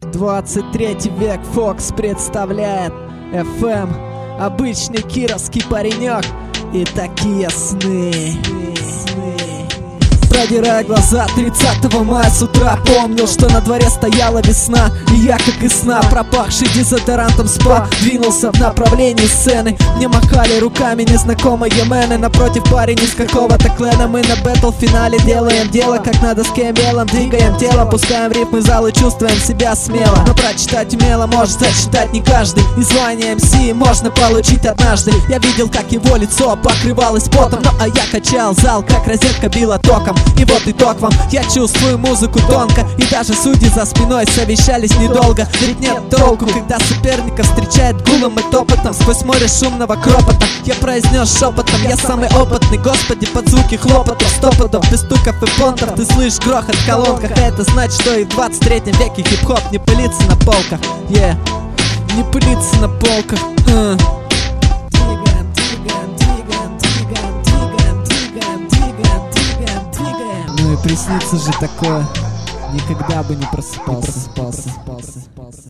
23 век, Фокс представляет FM. Обычный кировский паренек и такие сны. Продирая глаза 30 мая с утра, помнил, что на дворе стояла весна. И я, как из сна, пропахший дезодорантом спа, двинулся в направлении сцены. Мне махали руками незнакомые мены. Напротив парень из какого-то клена. Мы на бэтл-финале делаем дело, как на доске мелом. Двигаем тело, пускаем рифмы в зал и чувствуем себя смело. Но прочитать умело может зачитать не каждый. И звание MC можно получить однажды. Я видел, как его лицо покрывалось потом, ну а я качал зал, как розетка била током. И вот итог вам, я чувствую музыку тонко. И даже судьи за спиной совещались недолго. Ведь нет толку, когда соперника встречает гулом и топотом. Сквозь море шумного кропота я произнес шепотом: я самый опытный, господи, под звуки хлопотов. Стопотов, без стуков и понтов ты слышишь грохот в колонках. А это значит, что и в 23 веке хип-хоп не пылится на полках. Не пылится на полках. Ну и приснится же такое, никогда бы не просыпался.